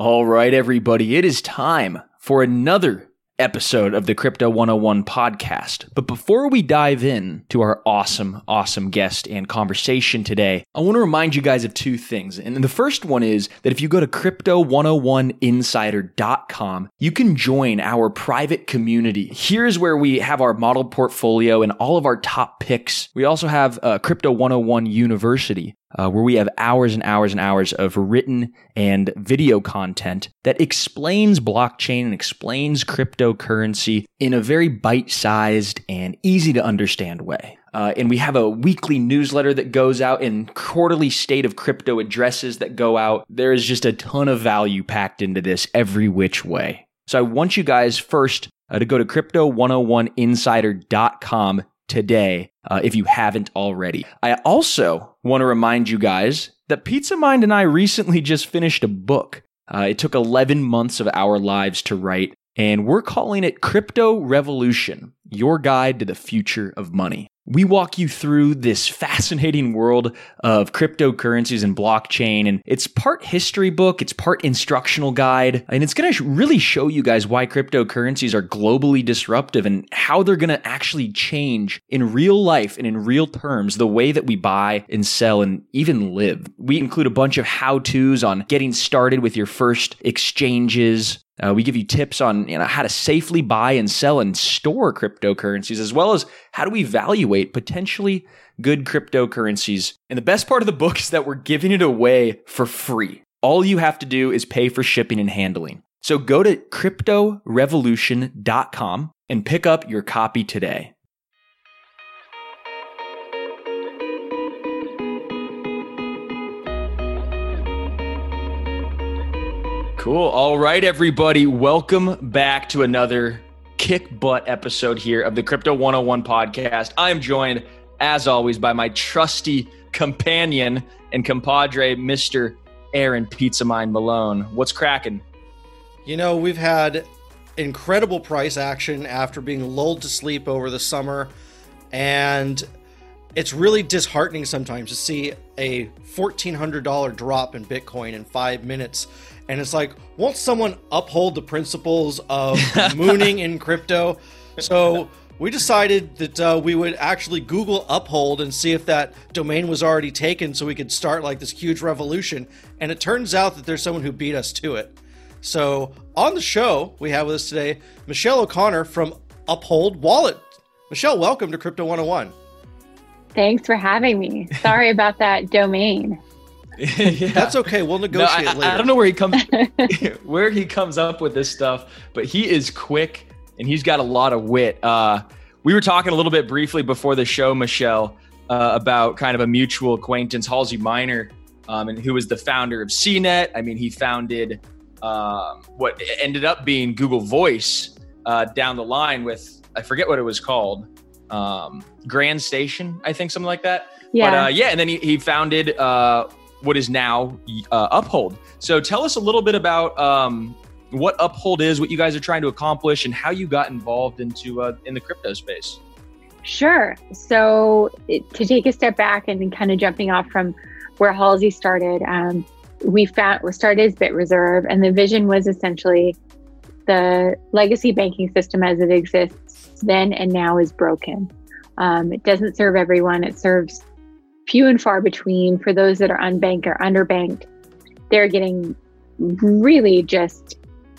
All right, everybody, it is time for another episode of the Crypto 101 podcast. But before we dive in to our awesome guest and conversation today, I want to remind you guys of two things. And the first one is that if you go to crypto101insider.com, you can join our private community. Here's where we have our model portfolio and all of our top picks. We also have Crypto 101 University, where we have hours and hours and hours of written and video content that explains blockchain and explains cryptocurrency in a very bite-sized and easy to understand way. And we have a weekly newsletter that goes out and quarterly state of crypto addresses that go out. There is just a ton of value packed into this every which way. So I want you guys first to go to crypto101insider.com today, if you haven't already. I also want to remind you guys that Pizza Mind and I recently just finished a book. It took 11 months of our lives to write, and we're calling it Crypto Revolution, Your Guide to the Future of Money. We walk you through this fascinating world of cryptocurrencies and blockchain, and it's part history book, it's part instructional guide, and it's going to really show you guys why cryptocurrencies are globally disruptive and how they're going to actually change in real life and in real terms the way that we buy and sell and even live. We include a bunch of how-tos on getting started with your first exchanges. We give you tips on how to safely buy and sell and store cryptocurrencies, as well as how to evaluate potentially good cryptocurrencies. And the best part of the book is that we're giving it away for free. All you have to do is pay for shipping and handling. So go to cryptorevolution.com and pick up your copy today. Cool. All right, everybody. Welcome back to another kick butt episode here of the Crypto 101 podcast. I'm joined, as always, by my trusty companion and compadre, Mr. Aaron Pizza Mind Malone. What's cracking? We've had incredible price action after being lulled to sleep over the summer, and it's really disheartening sometimes to see a $1,400 drop in Bitcoin in 5 minutes. And it's like, won't someone uphold the principles of mooning in crypto? So we decided that we would actually Google uphold and see if that domain was already taken so we could start like this huge revolution. And it turns out that there's someone who beat us to it. So on the show, we have with us today, Michelle O'Connor from Uphold Wallet. Michelle, welcome to Crypto 101. Thanks for having me. Sorry about that domain. Yeah. That's okay. We'll negotiate later. I don't know where he comes up with this stuff, but he is quick and he's got a lot of wit. We were talking a little bit briefly before the show, Michelle, about kind of a mutual acquaintance, Halsey Minor, and who was the founder of CNET. I mean, he founded what ended up being Google Voice down the line with, I forget what it was called, Grand Station, I think, something like that. Yeah. But and then he founded what is now Uphold. So tell us a little bit about what Uphold is, what you guys are trying to accomplish, and how you got involved in the crypto space. Sure. So to take a step back and kind of jumping off from where Halsey started, we started as BitReserve, and the vision was essentially the legacy banking system as it exists then and now is broken. It doesn't serve everyone. It serves few and far between. For those that are unbanked or underbanked, they're getting really just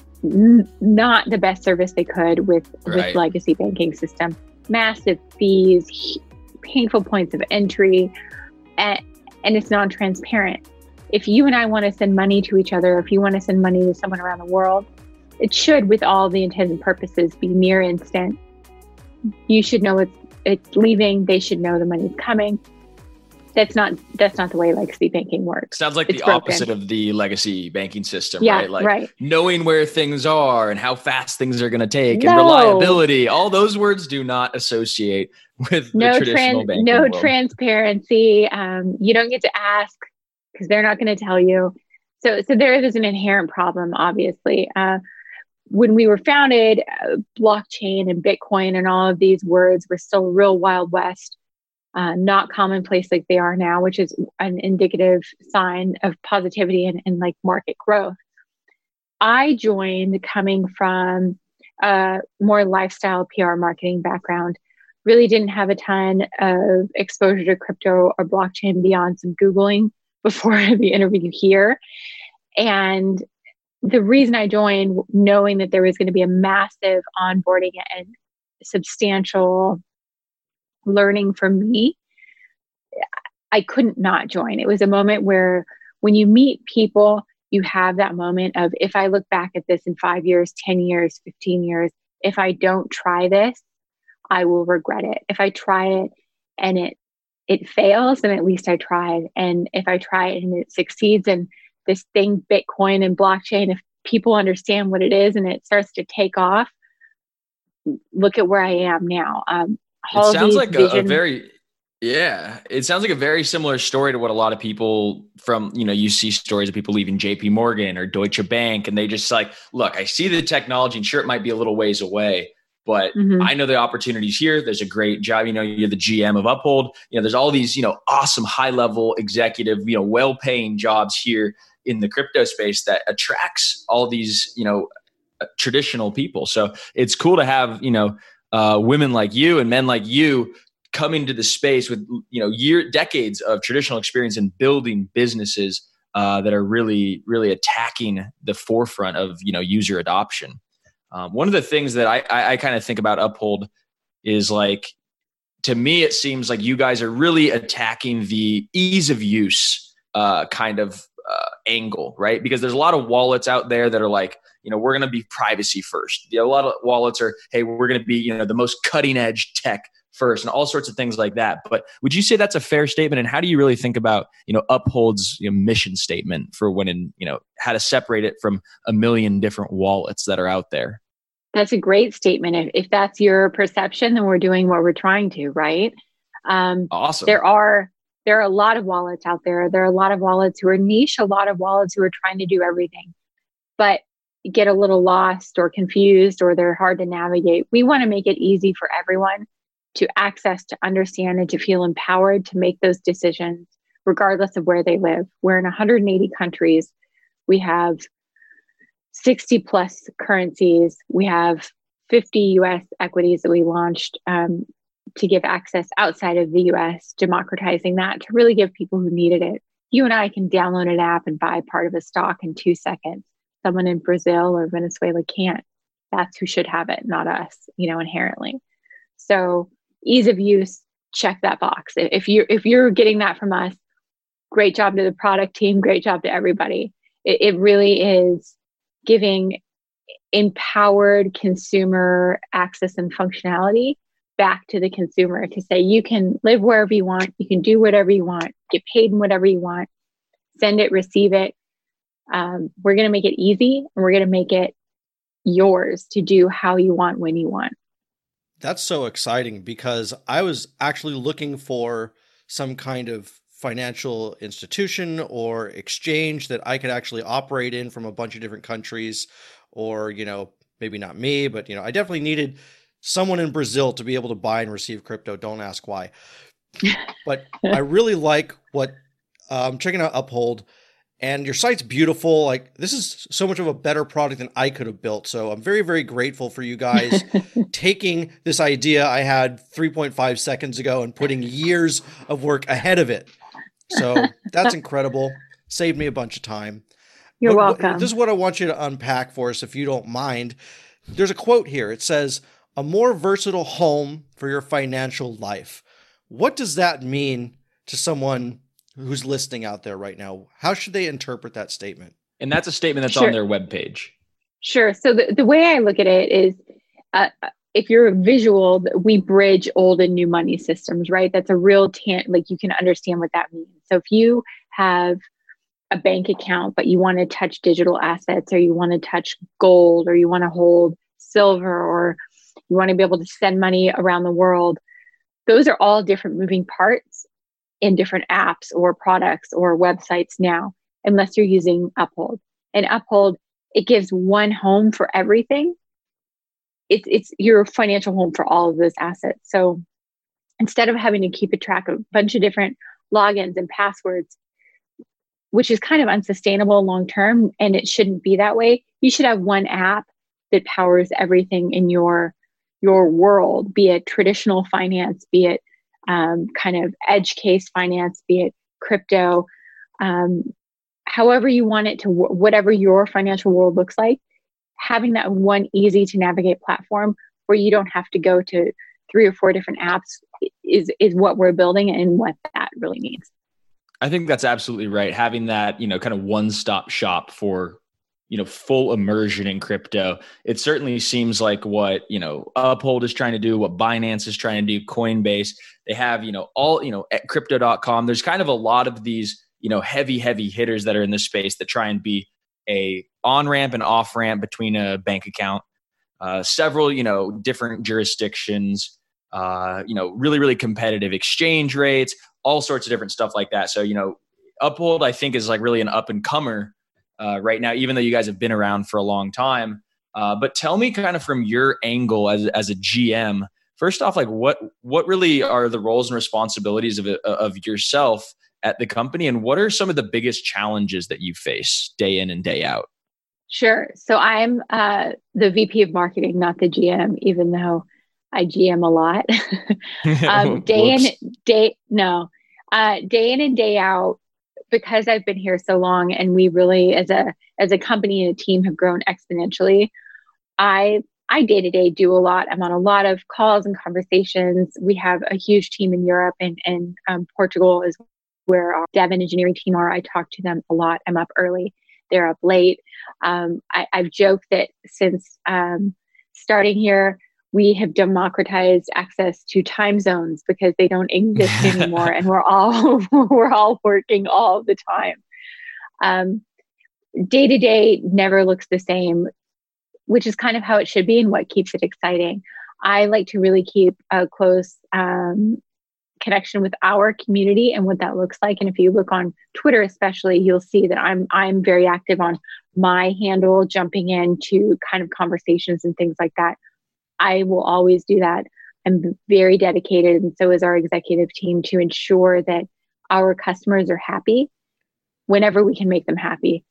not the best service they could with legacy banking system. Massive fees, painful points of entry, and it's non-transparent. If you and I want to send money to each other, if you want to send money to someone around the world, it should, with all the intents and purposes, be near instant. You should know it's leaving. They should know the money's coming. That's not the way legacy banking works. Sounds like the opposite of the legacy banking system, yeah, right? Like right. Knowing where things are and how fast things are going to take and reliability. All those words do not associate with the traditional banking world. Transparency. You don't get to ask because they're not going to tell you. So there is an inherent problem, obviously. When we were founded, blockchain and Bitcoin and all of these words were still real Wild West. Not commonplace like they are now, which is an indicative sign of positivity and like market growth. I joined coming from a more lifestyle PR marketing background. Really didn't have a ton of exposure to crypto or blockchain beyond some Googling before the interview here. And the reason I joined, knowing that there was going to be a massive onboarding and substantial learning for me, I couldn't not join. It was a moment where when you meet people, you have that moment of, if I look back at this in 5 years, 10 years, 15 years, if I don't try this, I will regret it. If I try it and it fails, then at least I tried. And if I try it and it succeeds, and this thing, Bitcoin and blockchain, if people understand what it is and it starts to take off, look at where I am now. It sounds like a very, yeah, it sounds like a very similar story to what a lot of people from, you see stories of people leaving JP Morgan or Deutsche Bank, and they just like, look, I see the technology and sure, it might be a little ways away, but I know the opportunities here. There's a great job. You're the GM of Uphold. There's all these, awesome high level executive, well-paying jobs here in the crypto space that attracts all these, traditional people. So it's cool to have, women like you and men like you coming to the space with, decades of traditional experience in building businesses that are really, really attacking the forefront of, user adoption. One of the things that I kind of think about Uphold is like, to me, it seems like you guys are really attacking the ease of use kind of angle, right? Because there's a lot of wallets out there that are like, we're going to be privacy first. A lot of wallets are, hey, we're going to be, the most cutting edge tech first, and all sorts of things like that. But would you say that's a fair statement? And how do you really think about, Uphold's mission statement for when, how to separate it from a million different wallets that are out there? That's a great statement. If that's your perception, then we're doing what we're trying to, right? Awesome. There are a lot of wallets out there. There are a lot of wallets who are niche, a lot of wallets who are trying to do everything, but get a little lost or confused, or they're hard to navigate. We want to make it easy for everyone to access, to understand, and to feel empowered to make those decisions, regardless of where they live. We're in 180 countries. We have 60 plus currencies. We have 50 US equities that we launched to give access outside of the US, democratizing that to really give people who needed it. You and I can download an app and buy part of a stock in 2 seconds. Someone in Brazil or Venezuela can't. That's who should have it, not us, inherently. So ease of use, check that box. If you're getting that from us, great job to the product team, great job to everybody. It really is giving empowered consumer access and functionality back to the consumer to say, you can live wherever you want, you can do whatever you want, get paid in whatever you want, send it, receive it. We're going to make it easy, and we're going to make it yours to do how you want, when you want. That's so exciting, because I was actually looking for some kind of financial institution or exchange that I could actually operate in from a bunch of different countries, or, maybe not me, but, I definitely needed someone in Brazil to be able to buy and receive crypto. Don't ask why. But I really like what I'm checking out Uphold, and your site's beautiful. Like, this is so much of a better product than I could have built. So I'm very, very grateful for you guys taking this idea I had 3.5 seconds ago and putting years of work ahead of it. So that's incredible. Saved me a bunch of time. You're welcome. This is what I want you to unpack for us, if you don't mind. There's a quote here. It says, "A more versatile home for your financial life." What does that mean to someone who's listening out there right now? How should they interpret that statement? And that's a statement that's on their webpage. Sure. So the way I look at it is, if you're a visual, we bridge old and new money systems, right? That's a real like you can understand what that means. So if you have a bank account, but you want to touch digital assets, or you want to touch gold, or you want to hold silver, or you want to be able to send money around the world, those are all different moving parts in different apps or products or websites now, unless you're using Uphold. And Uphold, it gives one home for everything. It's your financial home for all of those assets. So instead of having to keep a track of a bunch of different logins and passwords, which is kind of unsustainable long term, and it shouldn't be that way. You should have one app that powers everything in your world, be it traditional finance, be it kind of edge case finance, be it crypto, however you want it to, whatever your financial world looks like. Having that one easy to navigate platform where you don't have to go to 3 or 4 different apps is what we're building and what that really means. I think that's absolutely right. Having that, kind of one-stop shop for, full immersion in crypto. It certainly seems like what, Uphold is trying to do, what Binance is trying to do, Coinbase. They have, all, at crypto.com. There's kind of a lot of these, heavy hitters that are in this space that try and be a on-ramp and off-ramp between a bank account, several, different jurisdictions, really competitive exchange rates, all sorts of different stuff like that. So, Uphold, I think, is like really an up and comer right now, even though you guys have been around for a long time. But tell me kind of from your angle as a GM, first off, like what really are the roles and responsibilities of yourself at the company, and what are some of the biggest challenges that you face day in and day out? Sure. So I'm the VP of marketing, not the GM, even though I GM a lot. Day in and day out, because I've been here so long, and we really, as a company and a team, have grown exponentially. I day to day do a lot. I'm on a lot of calls and conversations. We have a huge team in Europe and Portugal is where our dev and engineering team are. I talk to them a lot. I'm up early. They're up late. I've joked that since starting here, we have democratized access to time zones because they don't exist anymore, and we're all working all the time. Day to day never looks the same, which is kind of how it should be and what keeps it exciting. I like to really keep a close connection with our community and what that looks like. And if you look on Twitter, especially, you'll see that I'm very active on my handle, jumping into kind of conversations and things like that. I will always do that. I'm very dedicated, and so is our executive team, to ensure that our customers are happy whenever we can make them happy.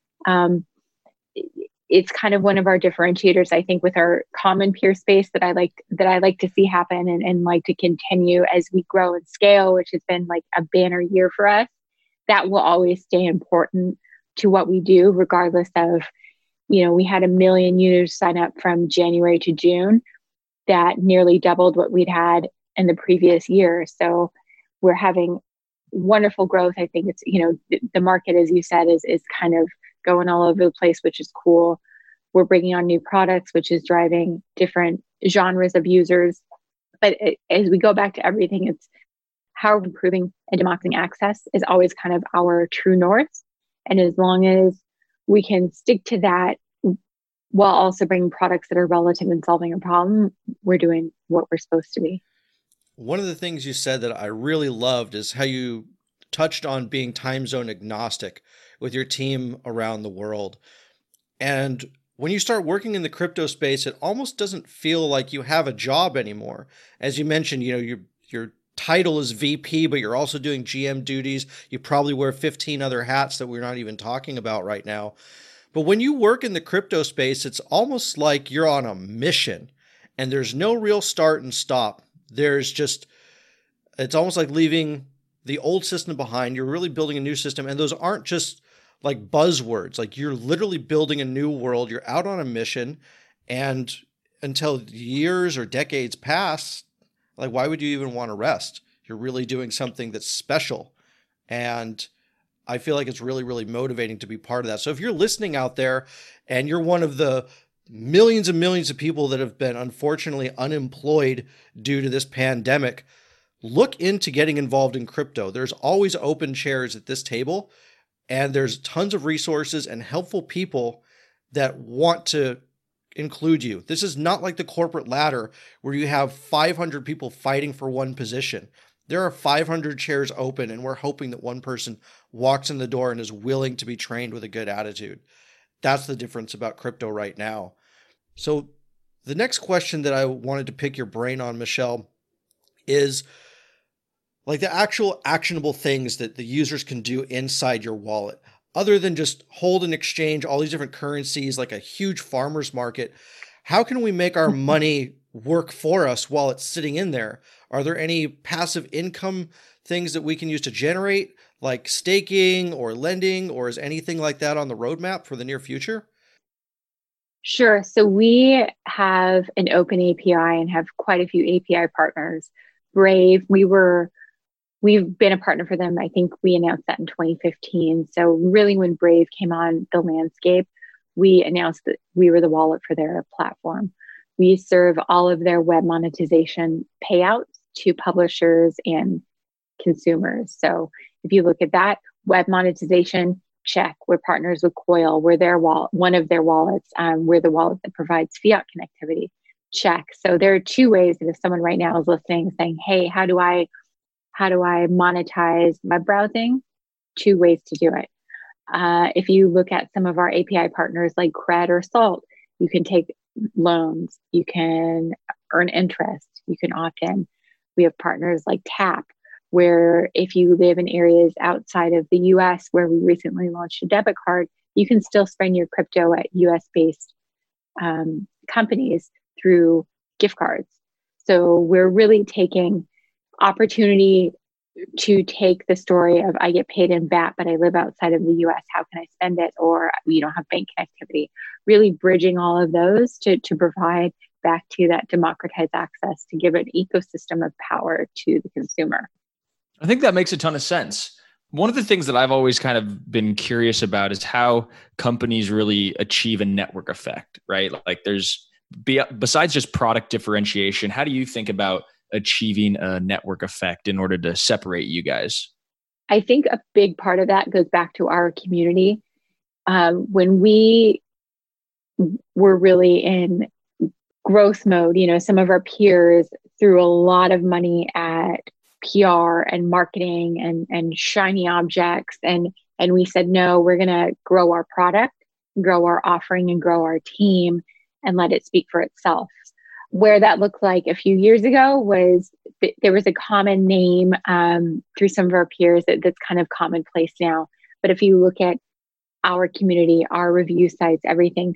It's kind of one of our differentiators, I think, with our common peer space that I like to see happen and like to continue as we grow and scale, which has been like a banner year for us. That will always stay important to what we do, regardless of, we had 1 million users sign up from January to June. That nearly doubled what we'd had in the previous year. So we're having wonderful growth. I think it's, the market, as you said, is kind of going all over the place, which is cool. We're bringing on new products, which is driving different genres of users. But as we go back to everything, it's how we're improving and democratizing access is always kind of our true north. And as long as we can stick to that, while also bringing products that are relative and solving a problem, we're doing what we're supposed to be. One of the things you said that I really loved is how you touched on being time zone agnostic with your team around the world. And when you start working in the crypto space, it almost doesn't feel like you have a job anymore. As you mentioned, your title is VP, but you're also doing GM duties. You probably wear 15 other hats that we're not even talking about right now. But when you work in the crypto space, it's almost like you're on a mission, and there's no real start and stop. It's almost like leaving the old system behind. You're really building a new system, and those aren't just like buzzwords. Like, you're literally building a new world. You're out on a mission, and until years or decades pass, like, why would you even want to rest? You're really doing something that's special, and I feel like it's really, really motivating to be part of that. So if you're listening out there and you're one of the millions and millions of people that have been unfortunately unemployed due to this pandemic, look into getting involved in crypto. There's always open chairs at this table, and there's tons of resources and helpful people that want to include you. This is not like the corporate ladder where you have 500 people fighting for one position. There are 500 chairs open, and we're hoping that one person walks in the door and is willing to be trained with a good attitude. That's the difference about crypto right now. So the next question that I wanted to pick your brain on, Michelle, is like the actual actionable things that the users can do inside your wallet. other than just hold and exchange all these different currencies like a huge farmer's market, how can we make our money work for us while it's sitting in there? Are there any passive income things that we can use to generate, like staking or lending, or is anything like that on the roadmap for the near future? Sure. So we have an open API and have quite a few API partners. Brave, we've been a partner for them. I think we announced that in 2015. So really when Brave came on the landscape, we announced that we were the wallet for their platform. We serve all of their web monetization payouts to publishers and consumers. So if you look at that, web monetization, check. We're partners with Coil. We're their wallet, one of their wallets. We're the wallet that provides fiat connectivity. Check. So there are two ways that if someone right now is listening, saying, "Hey, how do I monetize web browsing?" Two ways to do it. If you look at some of our API partners like Cred or Salt, you can take loans, you can earn interest, you can opt in. We have partners like Tap, where if you live in areas outside of the US, where we recently launched a debit card, you can still spend your crypto at US-based companies through gift cards. So we're really taking opportunity to take the story of I get paid in BAT, but I live outside of the US. How can I spend it? Or we don't have bank connectivity. Really bridging all of those to provide back to that democratized access, to give an ecosystem of power to the consumer. I think that makes a ton of sense. One of the things that I've always kind of been curious about is how companies really achieve a network effect, right? Like besides just product differentiation, how do you think about achieving a network effect in order to separate you guys? I think a big part of that goes back to our community. When we were really in growth mode, some of our peers threw a lot of money at PR and marketing and shiny objects. And we said, no, we're going to grow our product, grow our offering, and grow our team and let it speak for itself. Where that looked like a few years ago was there was a common name through some of our peers that's kind of commonplace now. But if you look at our community, our review sites, everything,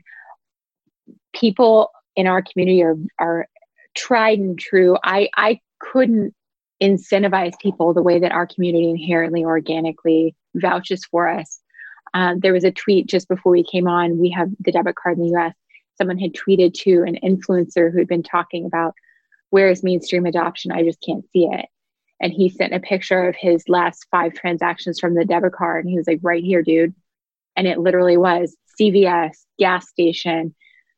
people in our community are tried and true. I couldn't incentivize people the way that our community inherently organically vouches for us. There was a tweet just before we came on. We have the debit card in the US. Someone had tweeted to an influencer who had been talking about where is mainstream adoption? I just can't see it. And he sent a picture of his last 5 transactions from the debit card. And he was like, right here, dude. And it literally was CVS, gas station.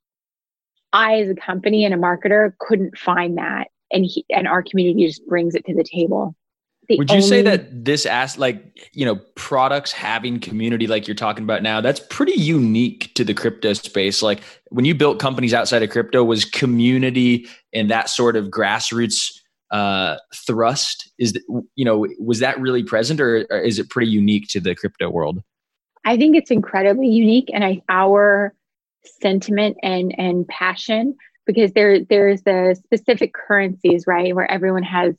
I, as a company and a marketer, couldn't find that. And our community just brings it to the table. Would you say that this products having community like you're talking about now, that's pretty unique to the crypto space? Like when you built companies outside of crypto, was community and that sort of grassroots thrust, was that really present, or is it pretty unique to the crypto world? I think it's incredibly unique, and our sentiment and passion, because there's the specific currencies, right, where everyone has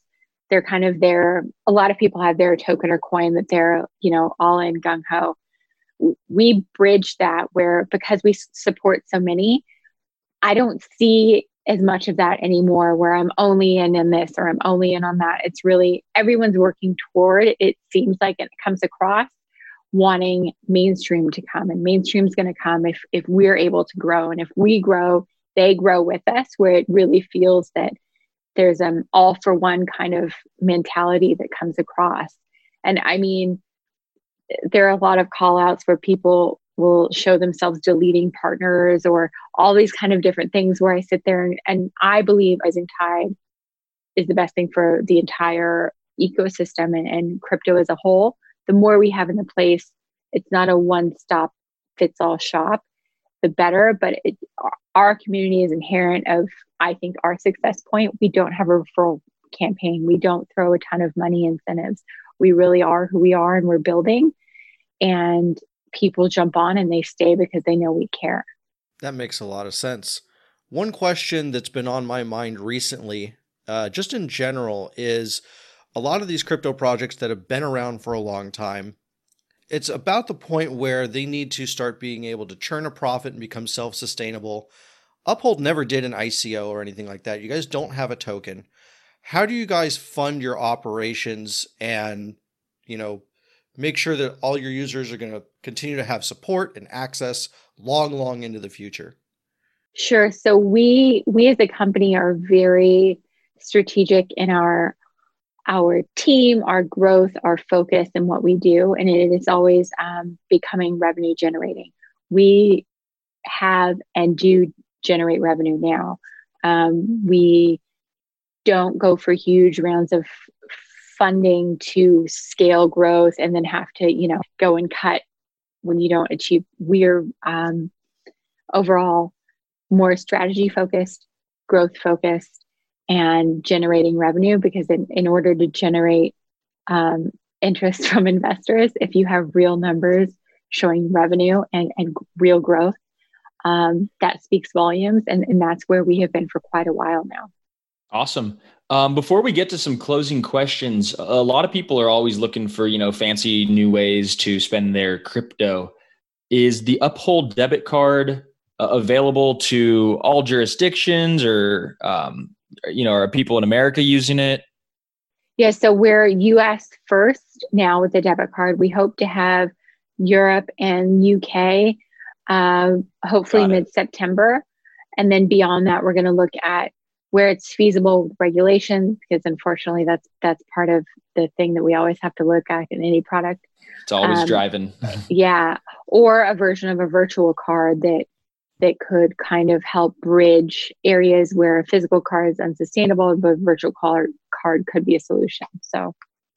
a lot of people have their token or coin that they're, all in gung ho. We bridge that because we support so many, I don't see as much of that anymore where I'm only in this or I'm only in on that. It's really everyone's working toward, it seems like it comes across, wanting mainstream to come, and mainstream's going to come if we're able to grow. And if we grow, they grow with us, where it really feels that there's an all for one kind of mentality that comes across. And I mean, there are a lot of call outs where people will show themselves deleting partners or all these kind of different things, where I sit there and I believe Rising Tide is the best thing for the entire ecosystem and crypto as a whole. The more we have in the place, it's not a one-stop fits all shop, the better. But our community is inherent of, I think, our success point. We don't have a referral campaign. We don't throw a ton of money incentives. We really are who we are, and we're building. And people jump on and they stay because they know we care. That makes a lot of sense. One question that's been on my mind recently, just in general, is a lot of these crypto projects that have been around for a long time, it's about the point where they need to start being able to churn a profit and become self-sustainable. Uphold never did an ICO or anything like that. You guys don't have a token. How do you guys fund your operations and, make sure that all your users are going to continue to have support and access long into the future? Sure. So we as a company are very strategic in our team, our growth, our focus, and what we do, and it is always becoming revenue generating. We have and do generate revenue now. We don't go for huge rounds of funding to scale growth and then have to, go and cut when you don't achieve. We're overall more strategy focused, growth focused, and generating revenue, because in order to generate interest from investors, if you have real numbers showing revenue and real growth, that speaks volumes. And that's where we have been for quite a while now. Awesome. Before we get to some closing questions, a lot of people are always looking for, fancy new ways to spend their crypto. Is the Uphold debit card available to all jurisdictions, or, are people in America using it? Yeah, so we're US first now with the debit card. We hope to have Europe and UK, hopefully mid-September. And then beyond that, we're going to look at where it's feasible with regulations, because unfortunately that's part of the thing that we always have to look at in any product. It's always driving. Yeah. Or a version of a virtual card that could kind of help bridge areas where a physical card is unsustainable, but a virtual card could be a solution. So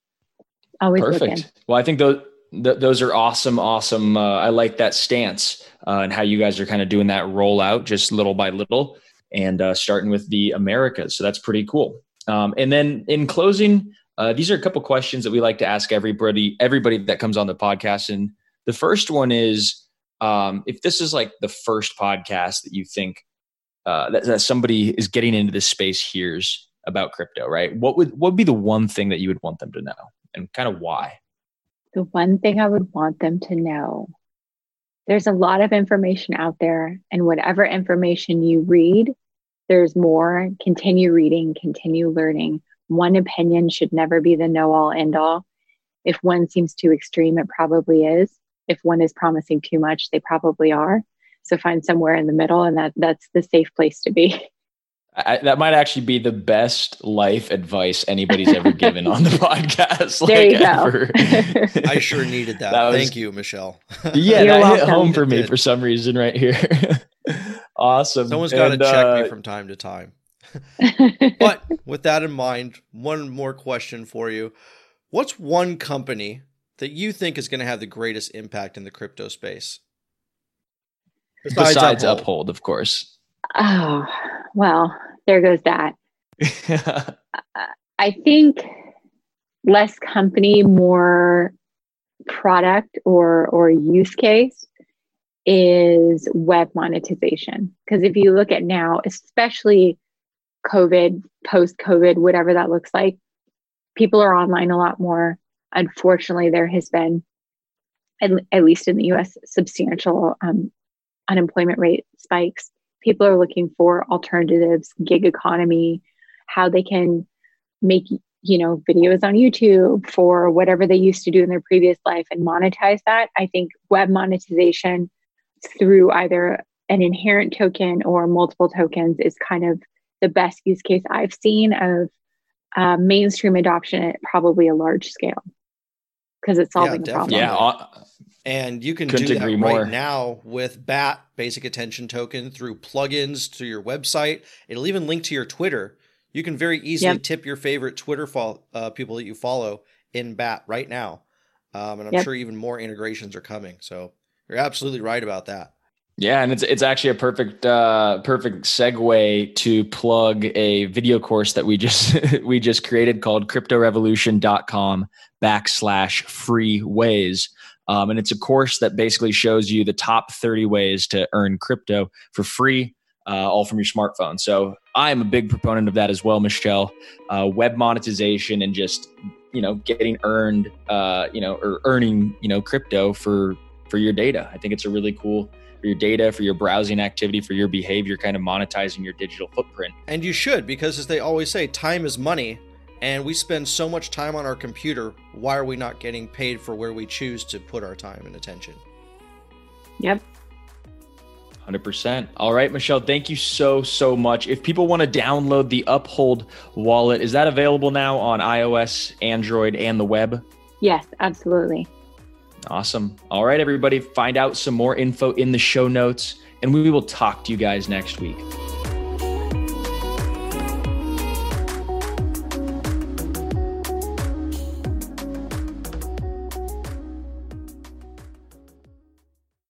always perfect. Looking. Well, I think those are awesome. I like that stance and how you guys are kind of doing that rollout just little by little, and starting with the Americas. So that's pretty cool. And then in closing, these are a couple questions that we like to ask everybody that comes on the podcast. And the first one is, if this is like the first podcast that you think that somebody is getting into this space hears about crypto, right? What would be the one thing that you would want them to know, and kind of why? The one thing I would want them to know, there's a lot of information out there, and whatever information you read, there's more. Continue reading, continue learning. One opinion should never be the know-all, end-all. If one seems too extreme, it probably is. If one is promising too much, they probably are. So find somewhere in the middle, and that's the safe place to be. That might actually be the best life advice anybody's ever given on the podcast. There you go. I sure needed that. Thank you, Michelle. Yeah, that hit home for me for some reason right here. Awesome. Someone's got to check me from time to time. But with that in mind, one more question for you. What's one company that you think is going to have the greatest impact in the crypto space? Besides Uphold, of course. Oh, well, there goes that. I think less company, more product or use case is web monetization. Because if you look at now, especially COVID, post-COVID, whatever that looks like, people are online a lot more. Unfortunately, there has been, at least in the US, substantial unemployment rate spikes. People are looking for alternatives, gig economy, how they can make, videos on YouTube for whatever they used to do in their previous life and monetize that. I think web monetization through either an inherent token or multiple tokens is kind of the best use case I've seen of mainstream adoption at probably a large scale, because it's solving the problem. Yeah. And you can do that right now with BAT, Basic Attention Token, through plugins to your website. It'll even link to your Twitter. You can very easily tip your favorite Twitter people that you follow in BAT right now. And I'm sure even more integrations are coming. So you're absolutely right about that. Yeah, and it's actually a perfect segue to plug a video course that we just created called cryptorevolution.com/free ways. And it's a course that basically shows you the top 30 ways to earn crypto for free, all from your smartphone. So I'm a big proponent of that as well, Michelle. Web monetization and just getting earned, or earning, crypto for your data. I think it's a really cool for your data, for your browsing activity, for your behavior, kind of monetizing your digital footprint. And you should, because as they always say, time is money. And we spend so much time on our computer. Why are we not getting paid for where we choose to put our time and attention? Yep. 100%. All right, Michelle, thank you so much. If people want to download the Uphold wallet, is that available now on iOS, Android, and the web? Yes, absolutely. Awesome. All right, everybody, find out some more info in the show notes, and we will talk to you guys next week.